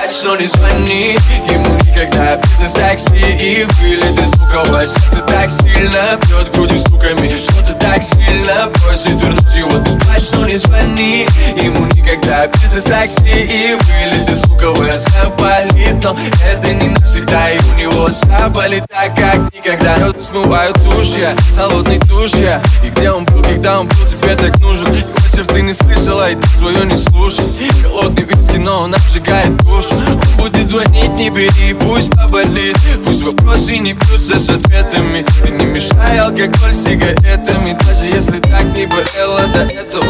плачь, но не звони ему никогда. Бизнес такси и вылеты звуковое. Сердце так сильно бьет грудью стуками, что-то так сильно просит вернуть его. Ты плачь, но не звони ему никогда. Бизнес такси и вылеты звуковое. Заболит, но это не навсегда. И у него заболит так, как никогда. Слезы смывают душ, я холодный душ, я. И где он был, когда он был тебе так нужен? Его сердце не слышало, и ты свое не слушай. Холодный виски, но он обжигает душу. Он будет звонить, не бери, пусть поболит. Пусть вопросы не бьются с ответами. Ты не мешай алкоголь сигаретами. Даже если так не болело до этого.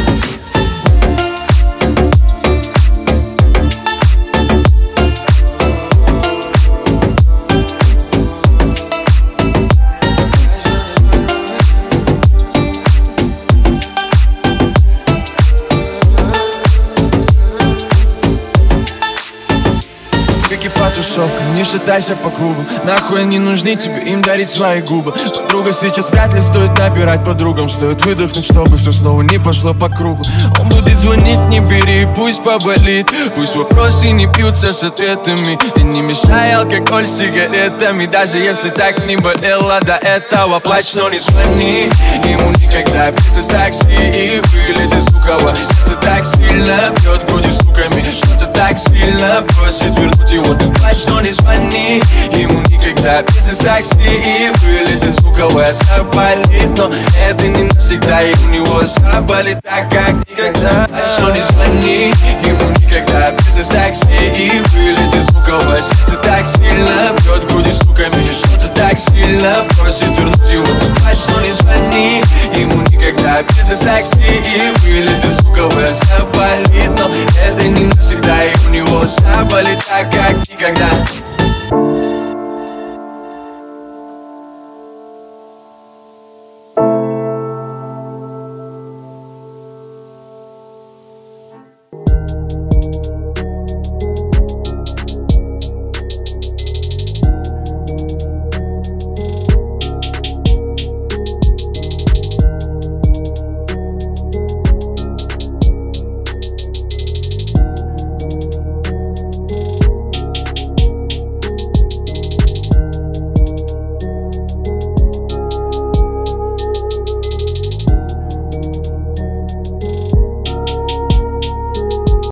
По тусовкам, не шатайся по клубам. Нахуй они нужны тебе, им дарить свои губы. Подруга сейчас вряд ли стоит набирать подругам. Стоит выдохнуть, чтобы все снова не пошло по кругу. Он будет звонить, не бери, пусть поболит. Пусть вопросы не бьются с ответами. Ты не мешай алкоголь сигаретами. Даже если так не болело до этого. Плачь, но не звони ему никогда. Бизнес такси и вылеты звуково. Сердце так сильно бьет грудью стуками, что-то так сильно просит вернуть его. Ты плачь, но не звони ему никогда. Бизнес такси и вылеты звуковое. Заболит, но это не навсегда. И у него заболит так, как никогда. Плачь, но не звони ему никогда. Бизнес такси и вылеты звуковое. Сердце так сильно бьет грудью стуками, что-то так сильно просит вернуть его. Ты плачь, но не звони ему никогда. Бизнес такси и вылеты звуковое. Заболит, но это не навсегда. И у него заболит так, как никогда.